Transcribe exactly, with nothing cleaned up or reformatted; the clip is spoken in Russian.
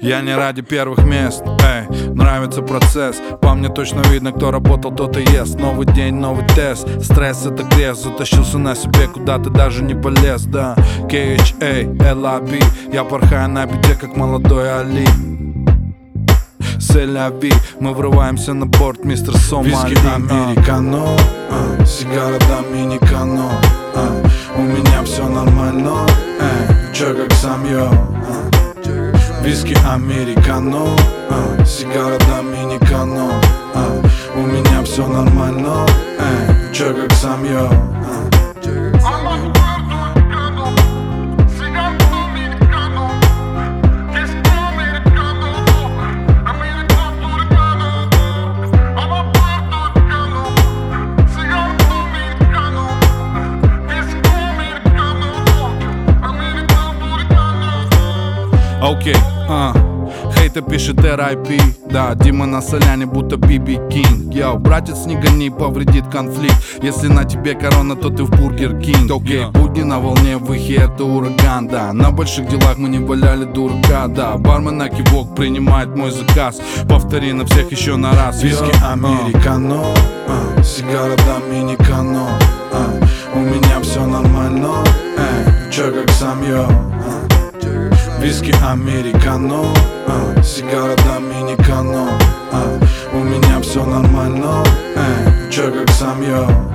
Я не ради первых мест, эй, нравится процесс. По мне точно видно, кто работал, тот и ест. Новый день, новый тест, стресс это крест. Затащился на себе, куда ты даже не полез, да. кей эйч эй, эл эй би, я порхаю на беде, как молодой Али. Сель-ля-ви, мы врываемся на борт, мистер Сомали. Виски американо, а, сигара доминикано, а, у меня все нормально, эй, чё как сам я, а. Виски американо, а, сигара доминикано, а, у меня все нормально, эй, чё как сам я, а. Окей, а Хейта пишет эр ай пи, да, Дима на соляне, будто би би Кинг. Йоу, братец, не гони, повредит конфликт. Если на тебе корона, то ты в Бургер Кинг. Окей, okay. Будни на волне, выхи, это ураган, да. На больших делах мы не валяли дурака, да. Бармен на кивок принимает мой заказ. Повтори на всех еще на раз. Виски американо, а, сигара доминикано, а, у меня все нормально, эй, чё как сам я, а. Виски американо, а, сигара доминикано, а, у меня все нормально, эй, чё как сам я.